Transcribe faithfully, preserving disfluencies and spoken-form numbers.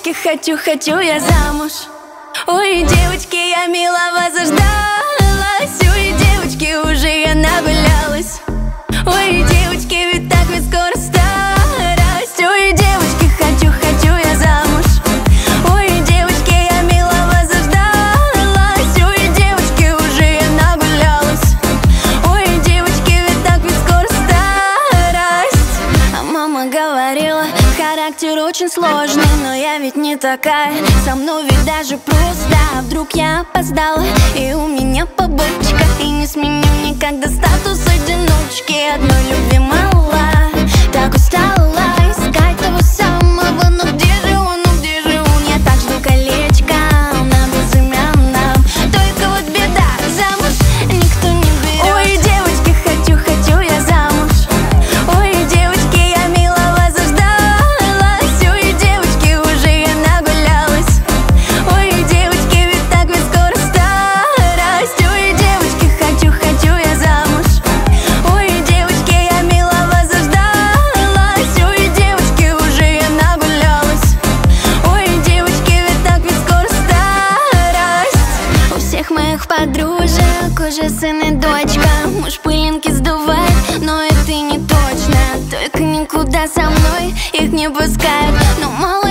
девочки, хочу, хочу я замуж. Ой, девочки, я милого заждалась. Ой, девочки, уже я нагулялась. Ой, девочки, ведь так ведь скоро старость. Ой, девочки, хочу, хочу я замуж. Ой, девочки, я милого заждалась. Ой, девочки, уже я нагулялась. Ой, девочки, ведь так ведь скоро старость. А мама говорила, характер очень сложный, но я ведь не такая. Со мной ведь даже просто. А вдруг я опоздала, и у меня побочка, и не сменю никогда статус одиночки. Одной любви мало, так устала искать того самого. Но где же он, ну где же он? Я так жду колечко на безымянном. Только вот беда, замуж никто не берет. Ой, девочки, хочу, хочу я замуж. Ой, девочки, я милого заждалась. Ой, девочки, уже я нагулялась. Ой, девочки, ведь так ведь скоро старость. Ой, девочки, хочу, хочу я замуж. Ой, девочки, я милого заждалась. Ой, девочки, уже я нагулялась. Ой, девочки, ведь так ведь скоро старость. У всех моих подружек уже сын и дочка. Муж пылинки сдувает, но это не точно. Только никуда со мной их не пускают. Но мало